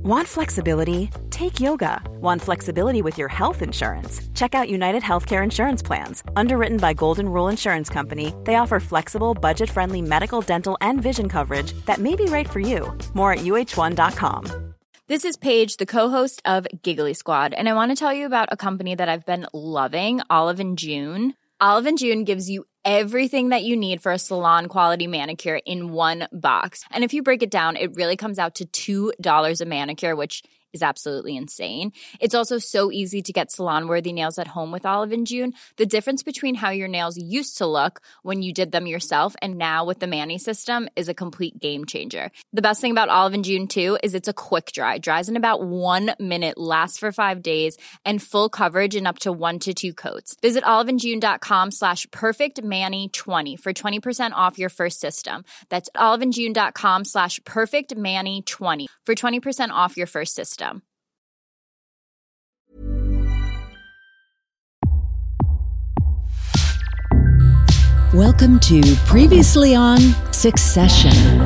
Want flexibility? Take yoga. Want flexibility with your health insurance? Check out United Healthcare Insurance Plans. Underwritten by Golden Rule Insurance Company, they offer flexible, budget-friendly medical, dental, and vision coverage that may be right for you. More at uh1.com. This is Paige, the co-host of Giggly Squad, and I want to tell you about a company that I've been loving, Olive & June. Olive & June gives you everything that you need for a salon-quality manicure in one box. And if you break it down, it really comes out to $2 a manicure, which is absolutely insane. It's also so easy to get salon-worthy nails at home with Olive & June. The difference between how your nails used to look when you did them yourself and now with the Mani system is a complete game changer. The best thing about Olive & June, too, is it's a quick dry. Dries in about 1 minute, lasts for 5 days, and full coverage in up to 1 to 2 coats. Visit oliveandjune.com/perfectmani20 for 20% off your first system. That's oliveandjune.com/perfectmani20 for 20% off your first system. Welcome to Previously on Succession,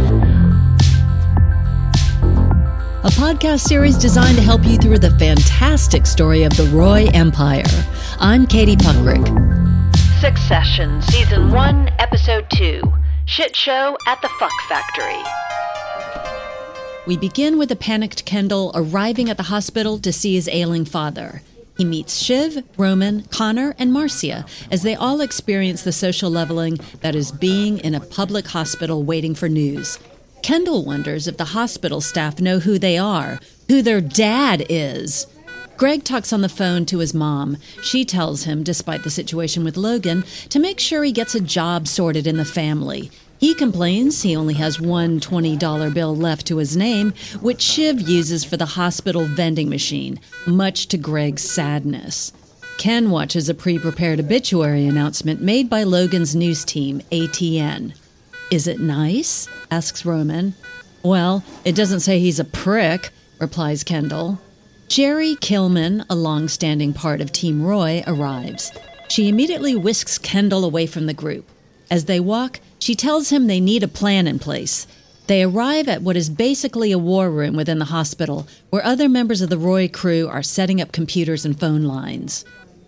a podcast series designed to help you through the fantastic story of the Roy Empire. I'm Katie Puckrick. Succession, Season 1, Episode 2, Shit Show at the Fuck Factory. We begin with a panicked Kendall arriving at the hospital to see his ailing father. He meets Shiv, Roman, Connor, and Marcia as they all experience the social leveling that is being in a public hospital waiting for news. Kendall wonders if the hospital staff know who they are, who their dad is. Greg talks on the phone to his mom. She tells him, despite the situation with Logan, to make sure he gets a job sorted in the family. He complains he only has one $20 bill left to his name, which Shiv uses for the hospital vending machine, much to Greg's sadness. Ken watches a pre-prepared obituary announcement made by Logan's news team, ATN. "Is it nice?" asks Roman. "Well, it doesn't say he's a prick," replies Kendall. Jerry Killman, a long-standing part of Team Roy, arrives. She immediately whisks Kendall away from the group. As they walk, she tells him they need a plan in place. They arrive at what is basically a war room within the hospital, where other members of the Roy crew are setting up computers and phone lines.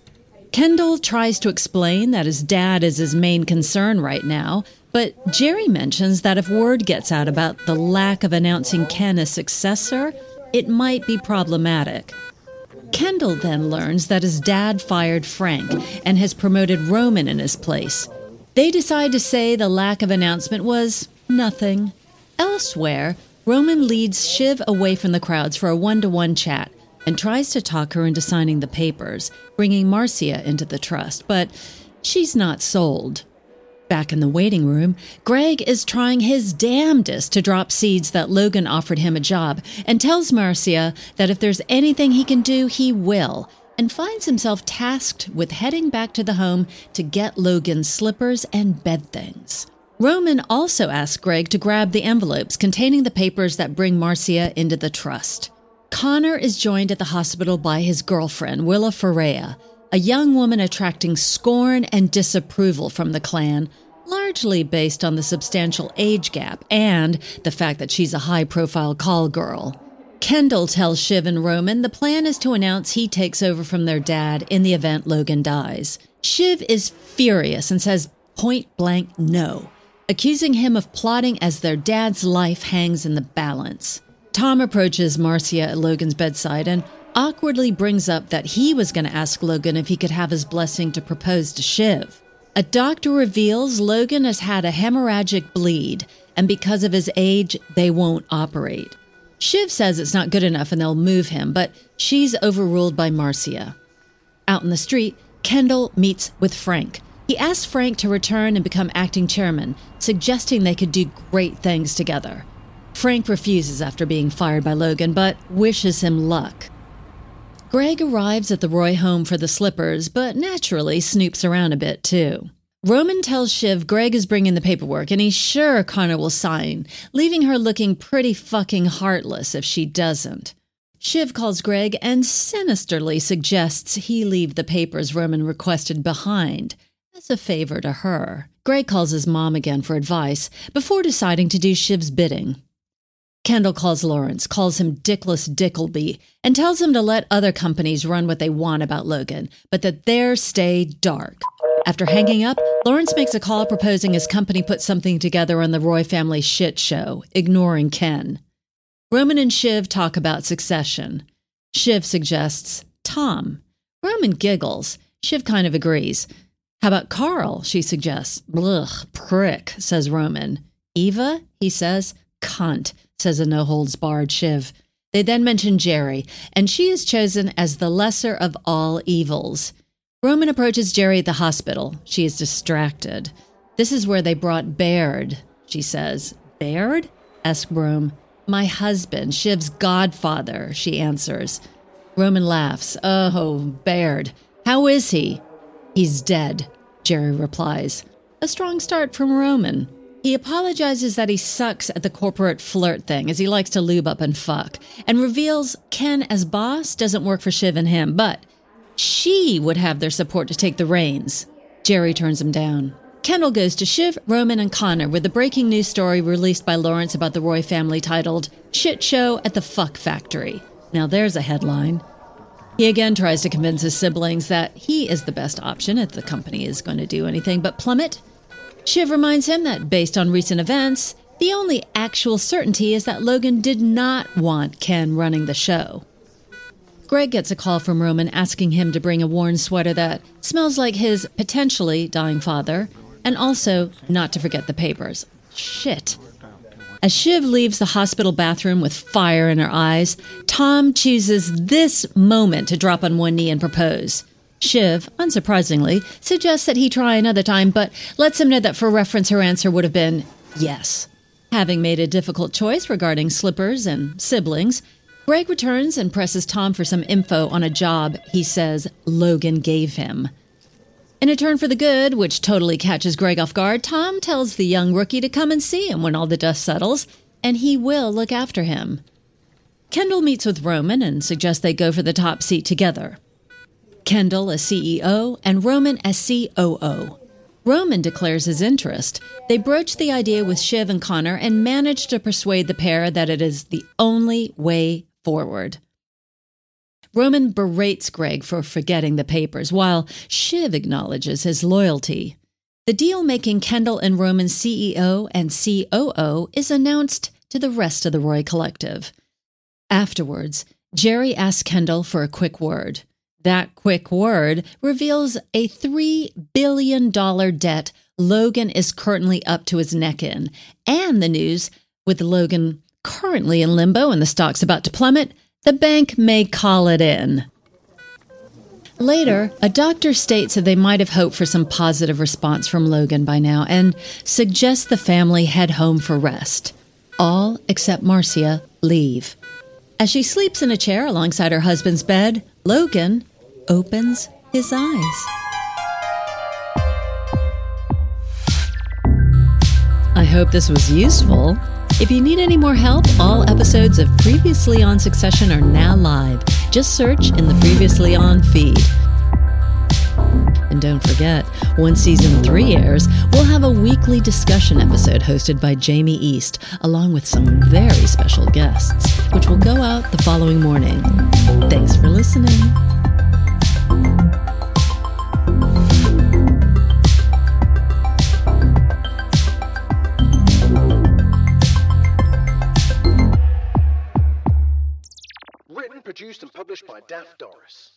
Kendall tries to explain that his dad is his main concern right now, but Jerry mentions that if word gets out about the lack of announcing Ken as successor, it might be problematic. Kendall then learns that his dad fired Frank and has promoted Roman in his place. They decide to say the lack of announcement was nothing. Elsewhere, Roman leads Shiv away from the crowds for a one-to-one chat and tries to talk her into signing the papers, bringing Marcia into the trust, but she's not sold. Back in the waiting room, Greg is trying his damnedest to drop seeds that Logan offered him a job and tells Marcia that if there's anything he can do, he will, and finds himself tasked with heading back to the home to get Logan's slippers and bed things. Roman also asks Greg to grab the envelopes containing the papers that bring Marcia into the trust. Connor is joined at the hospital by his girlfriend, Willa Ferreira, a young woman attracting scorn and disapproval from the clan, largely based on the substantial age gap and the fact that she's a high-profile call girl. Kendall tells Shiv and Roman the plan is to announce he takes over from their dad in the event Logan dies. Shiv is furious and says point-blank no, accusing him of plotting as their dad's life hangs in the balance. Tom approaches Marcia at Logan's bedside and awkwardly brings up that he was going to ask Logan if he could have his blessing to propose to Shiv. A doctor reveals Logan has had a hemorrhagic bleed, and because of his age, they won't operate. Shiv says it's not good enough and they'll move him, but she's overruled by Marcia. Out in the street, Kendall meets with Frank. He asks Frank to return and become acting chairman, suggesting they could do great things together. Frank refuses after being fired by Logan, but wishes him luck. Greg arrives at the Roy home for the slippers, but naturally snoops around a bit too. Roman tells Shiv Greg is bringing the paperwork and he's sure Connor will sign, leaving her looking pretty fucking heartless if she doesn't. Shiv calls Greg and sinisterly suggests he leave the papers Roman requested behind, as a favor to her. Greg calls his mom again for advice before deciding to do Shiv's bidding. Kendall calls Lawrence, calls him Dickless Dickleby, and tells him to let other companies run what they want about Logan, but that theirs stay dark. After hanging up, Lawrence makes a call proposing his company put something together on the Roy family shit show, ignoring Ken. Roman and Shiv talk about succession. Shiv suggests Tom. Roman giggles. Shiv kind of agrees. How about Carl, she suggests. Ugh, prick, says Roman. Eva, he says. Cunt, says a no-holds-barred Shiv. They then mention Jerry, and she is chosen as the lesser of all evils. Roman approaches Jerry at the hospital. She is distracted. This is where they brought Baird, she says. Baird? Asks Rome. My husband, Shiv's godfather, she answers. Roman laughs. Oh, Baird. How is he? He's dead, Jerry replies. A strong start from Roman. He apologizes that he sucks at the corporate flirt thing, as he likes to lube up and fuck, and reveals Ken as boss doesn't work for Shiv and him, but she would have their support to take the reins. Jerry turns him down. Kendall goes to Shiv, Roman, and Connor with the breaking news story released by Lawrence about the Roy family titled, Shit Show at the Fuck Factory. Now there's a headline. He again tries to convince his siblings that he is the best option if the company is going to do anything but plummet. Shiv reminds him that based on recent events, the only actual certainty is that Logan did not want Ken running the show. Greg gets a call from Roman asking him to bring a worn sweater that smells like his potentially dying father, and also not to forget the papers. Shit. As Shiv leaves the hospital bathroom with fire in her eyes, Tom chooses this moment to drop on one knee and propose. Shiv, unsurprisingly, suggests that he try another time, but lets him know that for reference her answer would have been yes. Having made a difficult choice regarding slippers and siblings, Greg returns and presses Tom for some info on a job he says Logan gave him. In a turn for the good, which totally catches Greg off guard, Tom tells the young rookie to come and see him when all the dust settles, and he will look after him. Kendall meets with Roman and suggests they go for the top seat together. Kendall as CEO and Roman as COO. Roman declares his interest. They broach the idea with Shiv and Connor and manage to persuade the pair that it is the only way forward. Roman berates Greg for forgetting the papers, while Shiv acknowledges his loyalty. The deal making Kendall and Roman CEO and COO is announced to the rest of the Roy collective. Afterwards, Jerry asks Kendall for a quick word. That quick word reveals a $3 billion debt Logan is currently up to his neck in, and the news, with Logan currently in limbo and the stock's about to plummet, the bank may call it in. Later, a doctor states that they might have hoped for some positive response from Logan by now and suggests the family head home for rest. All except Marcia leave. As she sleeps in a chair alongside her husband's bed, Logan opens his eyes. I hope this was useful. If you need any more help, all episodes of Previously on Succession are now live. Just search in the Previously On feed. And don't forget, once Season 3 airs, we'll have a weekly discussion episode hosted by Jamie East, along with some very special guests, which will go out the following morning. Thanks for listening. Written, produced, and published by Daft Doris.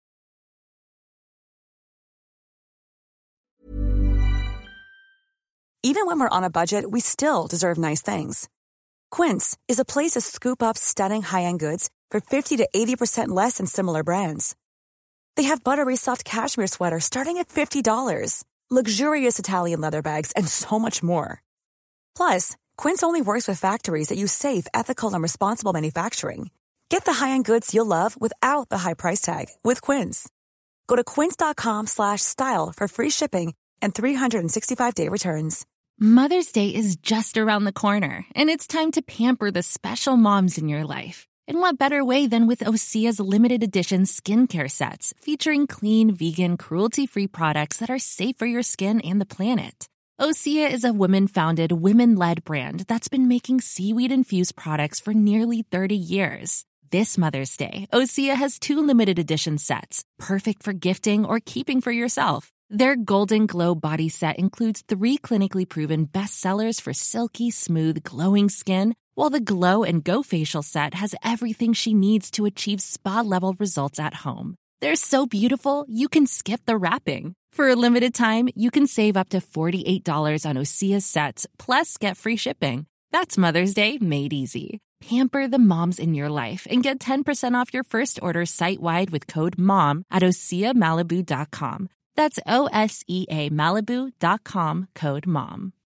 Even when we're on a budget, we still deserve nice things. Quince is a place to scoop up stunning high-end goods for 50 to 80% less than similar brands. They have buttery soft cashmere sweaters starting at $50, luxurious Italian leather bags, and so much more. Plus, Quince only works with factories that use safe, ethical, and responsible manufacturing. Get the high-end goods you'll love without the high price tag with Quince. Go to quince.com/style for free shipping and 365-day returns. Mother's Day is just around the corner, and it's time to pamper the special moms in your life. And what better way than with Osea's limited edition skincare sets featuring clean, vegan, cruelty-free products that are safe for your skin and the planet. Osea is a women-founded, women-led brand that's been making seaweed-infused products for nearly 30 years. This Mother's Day, Osea has 2 limited edition sets, perfect for gifting or keeping for yourself. Their Golden Glow body set includes 3 clinically proven bestsellers for silky, smooth, glowing skin, while the Glow and Go facial set has everything she needs to achieve spa-level results at home. They're so beautiful, you can skip the wrapping. For a limited time, you can save up to $48 on Osea's sets, plus get free shipping. That's Mother's Day made easy. Pamper the moms in your life and get 10% off your first order site-wide with code MOM at OseaMalibu.com. That's OSEA Malibu.com, code MOM.